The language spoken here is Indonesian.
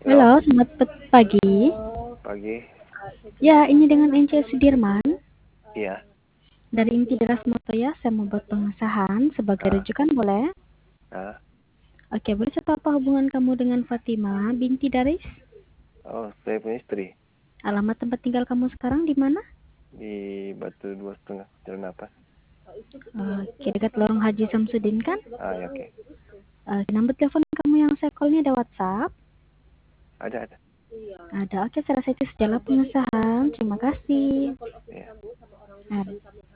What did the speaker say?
Halo, Halo, selamat pagi. pagi. Ya, ini dengan NC Sudirman Iya. dari Inti Deras Motoya. Saya mau buat pengesahan sebagai Ah, rujukan, boleh? ah. Oke, boleh saya tahu apa hubungan kamu dengan Fatima binti Daris? Oh, saya punya istri Alamat tempat tinggal kamu sekarang di mana? di Batu 2,5 Jalan apa? Oke, dekat Lorong Haji Samsudin kan? Ah, ya, oke. Nomor telepon kamu yang saya call ini ada WhatsApp? Ada. Ada. Oke, saya rasa itu sejalan pengesahan. Terima kasih. Iya. Ada.